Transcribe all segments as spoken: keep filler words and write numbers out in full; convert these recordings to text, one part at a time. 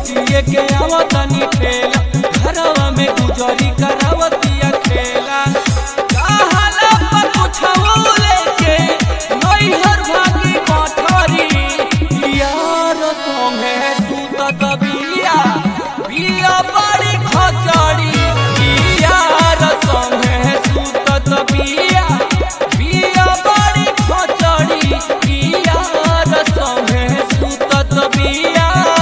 पिए के आवतनी ठेला घरवा में गुजरी करावतिया खेला कहला पर कुछऊ लेके नैहर भागी पथरी यार संगे सुतत बिया बिया बड़ी खचड़ी यार संगे सुतत बिया बिया बड़ी खचड़ी यार संगे सुतत बिया।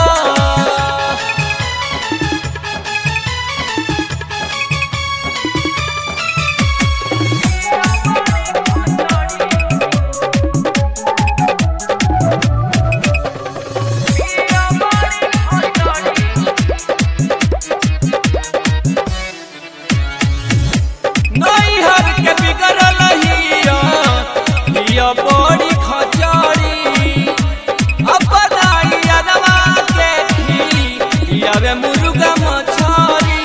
नैहर के बिगड़ल हिया हिया बड़ी खचड़ी अपना यादवा के खी यावे मुर्गा मछरी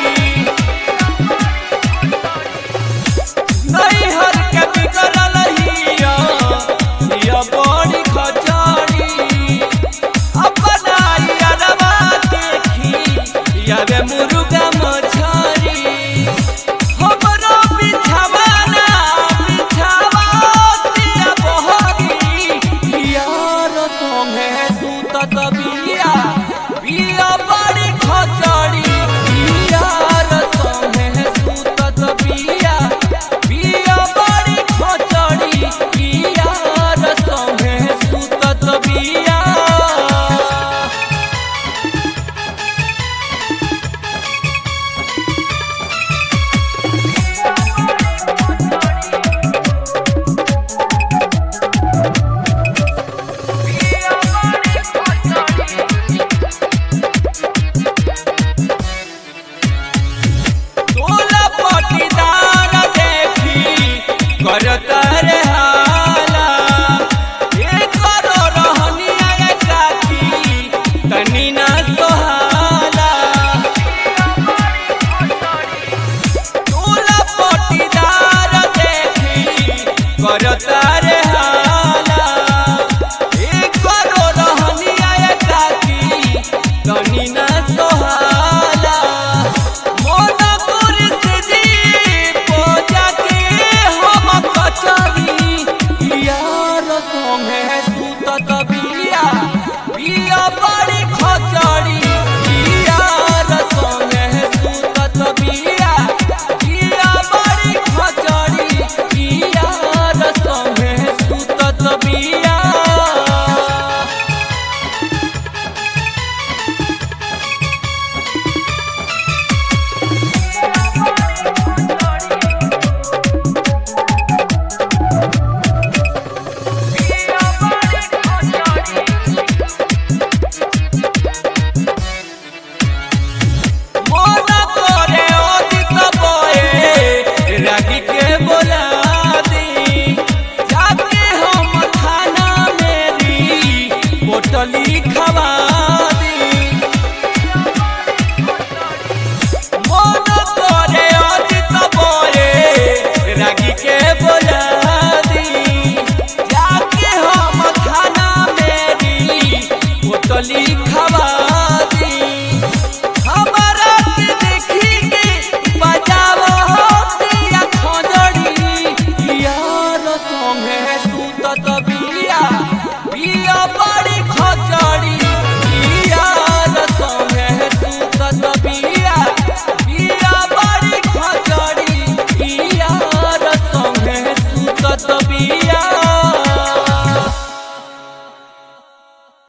नैहर के बिगड़ल हिया हिया बड़ी खचड़ी अपना यादवा के खी यावे मुर्गा मछरी हमरो बिछवाना बिछावतिया बहरी यार संगे सुतत बिया बिया बड़ी खचड़ी यार संगे सुतत बिया बिया बड़ी खचड़ी यार संगे सुतत बिया। तोला पटीदार देखी करता रे हाला एक करो रहनिया काकी तनी ना सोहाला तोला पटीदार देखी करता रे हाला एक करो रहनिया काकी तनी ना सोहाला मोना यार संगे सुतत बिया बिया बड़ी खचड़ी यार संगे सुतत बिया बिया बड़ी खचड़ी यार संगे सुतत बिया। मोना तोरे ओदित बोए रागी के बोला दी जाके हम खाना मेरी पोटली खवा दी मोना तोरे ओदित बोए रागी के बोला दी जाके हम खाना मेरी पोटली खवा दी हमारा के देखी के बजावो दिया खजड़ी यार संगे सुतत बिया बिया बड़ी खचड़ी यार संगे सुतत